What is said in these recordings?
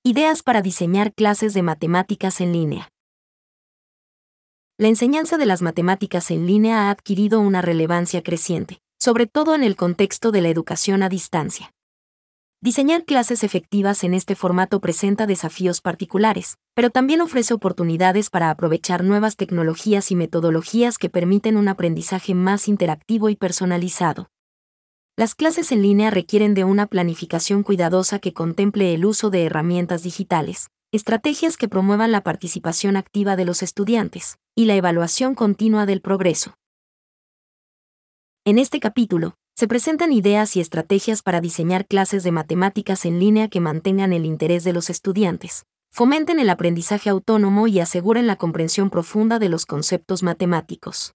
Ideas para diseñar clases de matemáticas en línea. La enseñanza de las matemáticas en línea ha adquirido una relevancia creciente, sobre todo en el contexto de la educación a distancia. Diseñar clases efectivas en este formato presenta desafíos particulares, pero también ofrece oportunidades para aprovechar nuevas tecnologías y metodologías que permiten un aprendizaje más interactivo y personalizado. Las clases en línea requieren de una planificación cuidadosa que contemple el uso de herramientas digitales, estrategias que promuevan la participación activa de los estudiantes, y la evaluación continua del progreso. En este capítulo, se presentan ideas y estrategias para diseñar clases de matemáticas en línea que mantengan el interés de los estudiantes, fomenten el aprendizaje autónomo y aseguren la comprensión profunda de los conceptos matemáticos.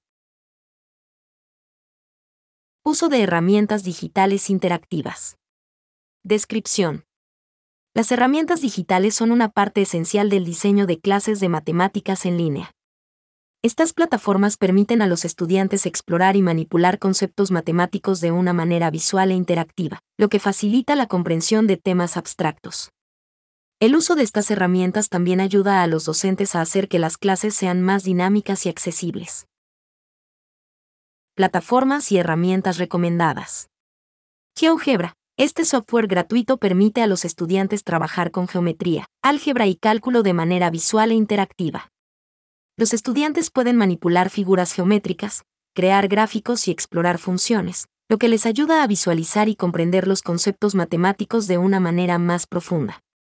Uso de herramientas digitales interactivas. Descripción. Las herramientas digitales son una parte esencial del diseño de clases de matemáticas en línea. Estas plataformas permiten a los estudiantes explorar y manipular conceptos matemáticos de una manera visual e interactiva, lo que facilita la comprensión de temas abstractos. El uso de estas herramientas también ayuda a los docentes a hacer que las clases sean más dinámicas y accesibles. Plataformas y herramientas recomendadas. GeoGebra. Este software gratuito permite a los estudiantes trabajar con geometría, álgebra y cálculo de manera visual e interactiva. Los estudiantes pueden manipular figuras geométricas, crear gráficos y explorar funciones, lo que les ayuda a visualizar y comprender los conceptos matemáticos de una manera más profunda.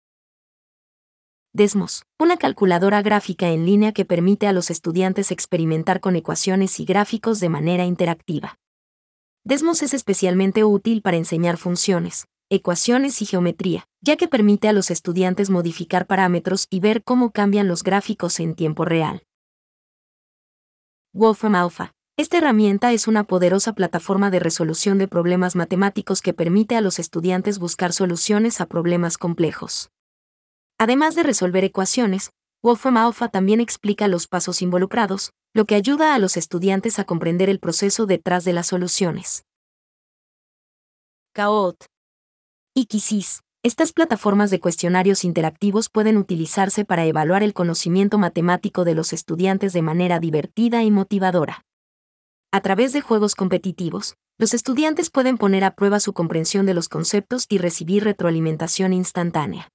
Desmos, una calculadora gráfica en línea que permite a los estudiantes experimentar con ecuaciones y gráficos de manera interactiva. Desmos es especialmente útil para enseñar funciones, ecuaciones y geometría, ya que permite a los estudiantes modificar parámetros y ver cómo cambian los gráficos en tiempo real. Wolfram Alpha. Esta herramienta es una poderosa plataforma de resolución de problemas matemáticos que permite a los estudiantes buscar soluciones a problemas complejos. Además de resolver ecuaciones, Wolfram Alpha también explica los pasos involucrados, lo que ayuda a los estudiantes a comprender el proceso detrás de las soluciones. Kahoot y Quizzes. Estas plataformas de cuestionarios interactivos pueden utilizarse para evaluar el conocimiento matemático de los estudiantes de manera divertida y motivadora. A través de juegos competitivos, los estudiantes pueden poner a prueba su comprensión de los conceptos y recibir retroalimentación instantánea.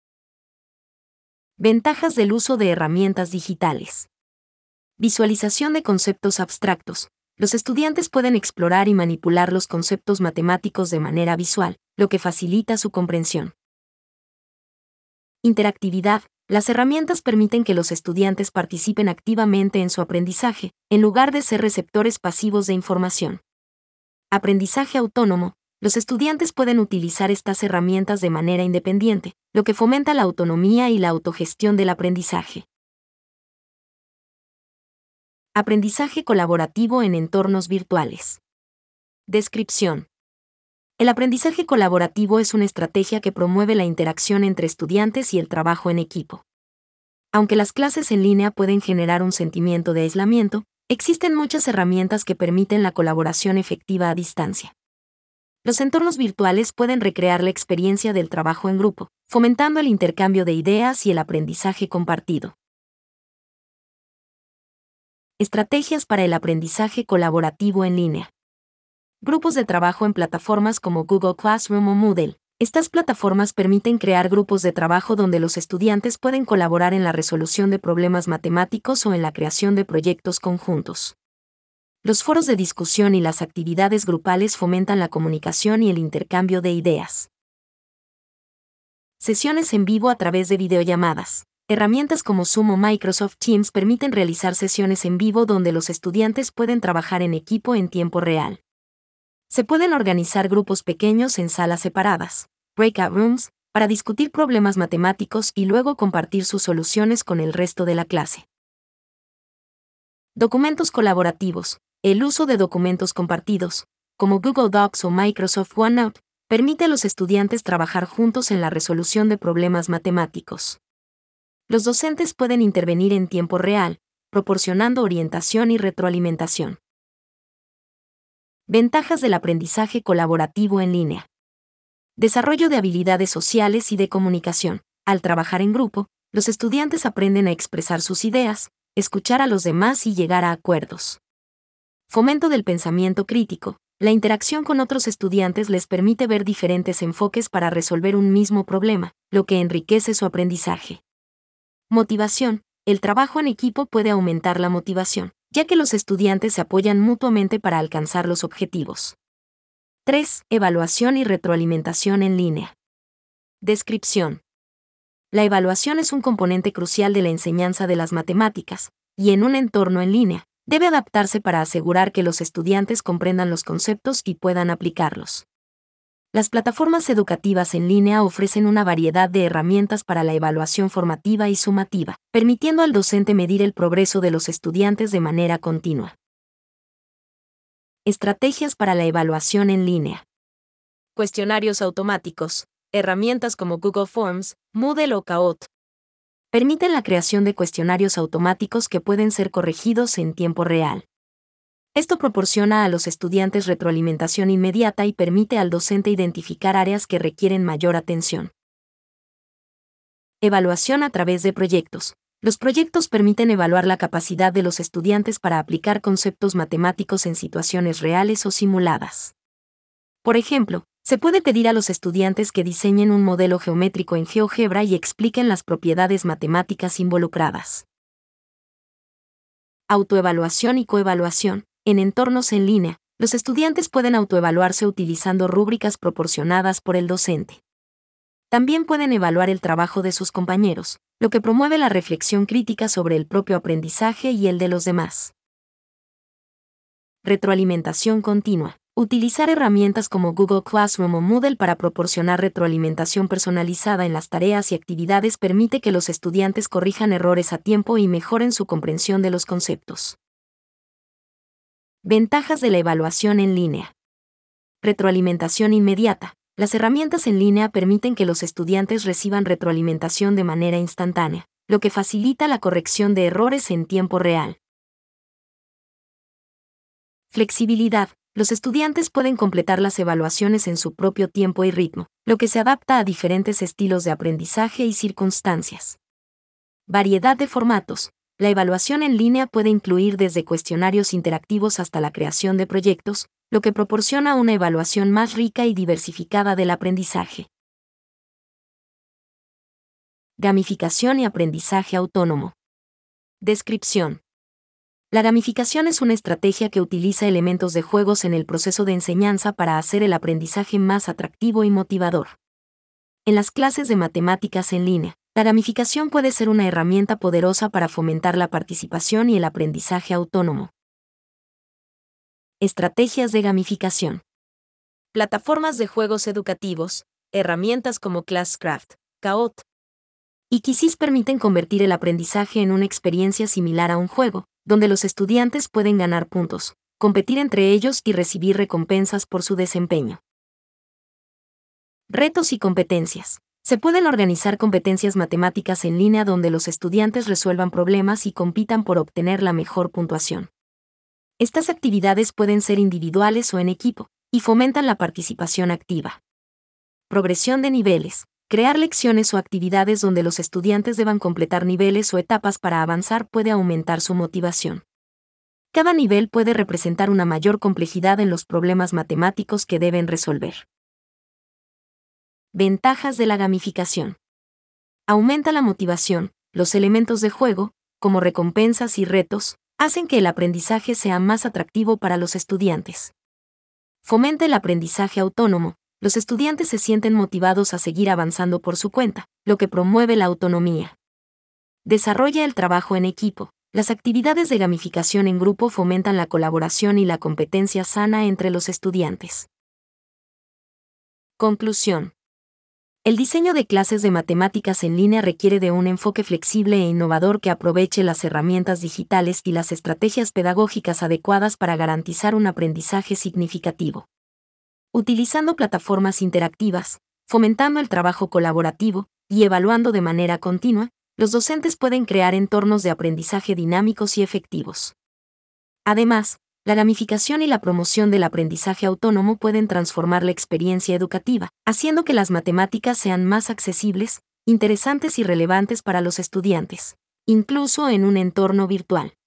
Ventajas del uso de herramientas digitales. Visualización de conceptos abstractos. Los estudiantes pueden explorar y manipular los conceptos matemáticos de manera visual, lo que facilita su comprensión. Interactividad. Las herramientas permiten que los estudiantes participen activamente en su aprendizaje, en lugar de ser receptores pasivos de información. Aprendizaje autónomo. Los estudiantes pueden utilizar estas herramientas de manera independiente, lo que fomenta la autonomía y la autogestión del aprendizaje. Aprendizaje colaborativo en entornos virtuales. Descripción. El aprendizaje colaborativo es una estrategia que promueve la interacción entre estudiantes y el trabajo en equipo. Aunque las clases en línea pueden generar un sentimiento de aislamiento, existen muchas herramientas que permiten la colaboración efectiva a distancia. Los entornos virtuales pueden recrear la experiencia del trabajo en grupo, fomentando el intercambio de ideas y el aprendizaje compartido. Estrategias para el aprendizaje colaborativo en línea. Grupos de trabajo en plataformas como Google Classroom o Moodle. Estas plataformas permiten crear grupos de trabajo donde los estudiantes pueden colaborar en la resolución de problemas matemáticos o en la creación de proyectos conjuntos. Los foros de discusión y las actividades grupales fomentan la comunicación y el intercambio de ideas. Sesiones en vivo a través de videollamadas. Herramientas como Zoom o Microsoft Teams permiten realizar sesiones en vivo donde los estudiantes pueden trabajar en equipo en tiempo real. Se pueden organizar grupos pequeños en salas separadas, breakout rooms, para discutir problemas matemáticos y luego compartir sus soluciones con el resto de la clase. Documentos colaborativos. El uso de documentos compartidos, como Google Docs o Microsoft OneNote, permite a los estudiantes trabajar juntos en la resolución de problemas matemáticos. Los docentes pueden intervenir en tiempo real, proporcionando orientación y retroalimentación. Ventajas del aprendizaje colaborativo en línea. Desarrollo de habilidades sociales y de comunicación. Al trabajar en grupo, los estudiantes aprenden a expresar sus ideas, escuchar a los demás y llegar a acuerdos. Fomento del pensamiento crítico. La interacción con otros estudiantes les permite ver diferentes enfoques para resolver un mismo problema, lo que enriquece su aprendizaje. Motivación. El trabajo en equipo puede aumentar la motivación, ya que los estudiantes se apoyan mutuamente para alcanzar los objetivos. 3. Evaluación y retroalimentación en línea. Descripción. La evaluación es un componente crucial de la enseñanza de las matemáticas, y en un entorno en línea, debe adaptarse para asegurar que los estudiantes comprendan los conceptos y puedan aplicarlos. Las plataformas educativas en línea ofrecen una variedad de herramientas para la evaluación formativa y sumativa, permitiendo al docente medir el progreso de los estudiantes de manera continua. Estrategias para la evaluación en línea. Cuestionarios automáticos. Herramientas como Google Forms, Moodle o Kahoot permiten la creación de cuestionarios automáticos que pueden ser corregidos en tiempo real. Esto proporciona a los estudiantes retroalimentación inmediata y permite al docente identificar áreas que requieren mayor atención. Evaluación a través de proyectos. Los proyectos permiten evaluar la capacidad de los estudiantes para aplicar conceptos matemáticos en situaciones reales o simuladas. Por ejemplo, se puede pedir a los estudiantes que diseñen un modelo geométrico en GeoGebra y expliquen las propiedades matemáticas involucradas. Autoevaluación y coevaluación. En entornos en línea, los estudiantes pueden autoevaluarse utilizando rúbricas proporcionadas por el docente. También pueden evaluar el trabajo de sus compañeros, lo que promueve la reflexión crítica sobre el propio aprendizaje y el de los demás. Retroalimentación continua. Utilizar herramientas como Google Classroom o Moodle para proporcionar retroalimentación personalizada en las tareas y actividades permite que los estudiantes corrijan errores a tiempo y mejoren su comprensión de los conceptos. Ventajas de la evaluación en línea. Retroalimentación inmediata. Las herramientas en línea permiten que los estudiantes reciban retroalimentación de manera instantánea, lo que facilita la corrección de errores en tiempo real. Flexibilidad. Los estudiantes pueden completar las evaluaciones en su propio tiempo y ritmo, lo que se adapta a diferentes estilos de aprendizaje y circunstancias. Variedad de formatos. La evaluación en línea puede incluir desde cuestionarios interactivos hasta la creación de proyectos, lo que proporciona una evaluación más rica y diversificada del aprendizaje. Gamificación y aprendizaje autónomo. Descripción. La gamificación es una estrategia que utiliza elementos de juegos en el proceso de enseñanza para hacer el aprendizaje más atractivo y motivador. En las clases de matemáticas en línea, la gamificación puede ser una herramienta poderosa para fomentar la participación y el aprendizaje autónomo. Estrategias de gamificación. Plataformas de juegos educativos, herramientas como Classcraft, Kahoot y Quizzes permiten convertir el aprendizaje en una experiencia similar a un juego, donde los estudiantes pueden ganar puntos, competir entre ellos y recibir recompensas por su desempeño. Retos y competencias. Se pueden organizar competencias matemáticas en línea donde los estudiantes resuelvan problemas y compitan por obtener la mejor puntuación. Estas actividades pueden ser individuales o en equipo, y fomentan la participación activa. Progresión de niveles. Crear lecciones o actividades donde los estudiantes deban completar niveles o etapas para avanzar puede aumentar su motivación. Cada nivel puede representar una mayor complejidad en los problemas matemáticos que deben resolver. Ventajas de la gamificación. Aumenta la motivación. Los elementos de juego, como recompensas y retos, hacen que el aprendizaje sea más atractivo para los estudiantes. Fomenta el aprendizaje autónomo. Los estudiantes se sienten motivados a seguir avanzando por su cuenta, lo que promueve la autonomía. Desarrolla el trabajo en equipo. Las actividades de gamificación en grupo fomentan la colaboración y la competencia sana entre los estudiantes. Conclusión. El diseño de clases de matemáticas en línea requiere de un enfoque flexible e innovador que aproveche las herramientas digitales y las estrategias pedagógicas adecuadas para garantizar un aprendizaje significativo. Utilizando plataformas interactivas, fomentando el trabajo colaborativo y evaluando de manera continua, los docentes pueden crear entornos de aprendizaje dinámicos y efectivos. Además, la gamificación y la promoción del aprendizaje autónomo pueden transformar la experiencia educativa, haciendo que las matemáticas sean más accesibles, interesantes y relevantes para los estudiantes, incluso en un entorno virtual.